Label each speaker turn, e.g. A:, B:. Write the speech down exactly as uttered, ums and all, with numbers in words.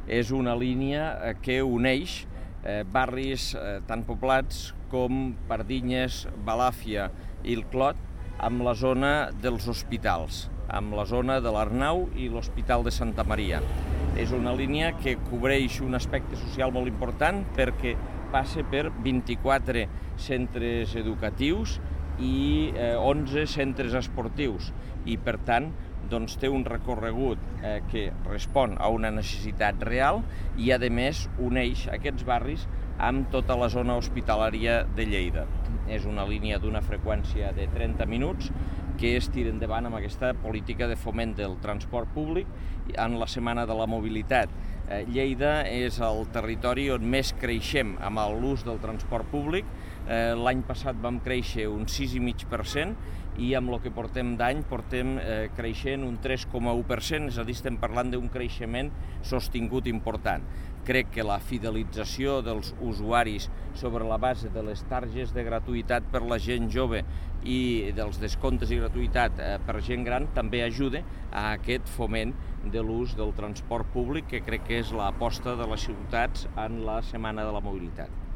A: és una línia que uneix barris tan poblats com Pardinyes, Balàfia i el Clot amb la zona dels hospitals, amb la zona de l'Arnau i l'Hospital de Santa Maria. És una línia que cobreix un aspecte social molt important perquè passa per vint-i-quatre centres educatius i onze centres esportius i, per tant, doncs, té un recorregut eh, que respon a una necessitat real i, a més, uneix aquests barris amb tota la zona hospitalària de Lleida. És una línia d'una freqüència de trenta minuts que es tira endavant amb aquesta política de foment del transport públic en la Setmana de la Mobilitat. Eh, Lleida és el territori on més creixem amb l'ús del transport públic. Eh, L'any passat vam créixer un sis coma cinc per cent i amb el que portem d'any portem eh, creixent un tres coma u per cent, és a dir, estem parlant d'un creixement sostingut important. Crec que la fidelització dels usuaris sobre la base de les targes de gratuïtat per la gent jove i dels descomptes i gratuïtat eh, per gent gran també ajuda a aquest foment de l'ús del transport públic, que crec que és l'aposta de les ciutats en la Setmana de la Mobilitat.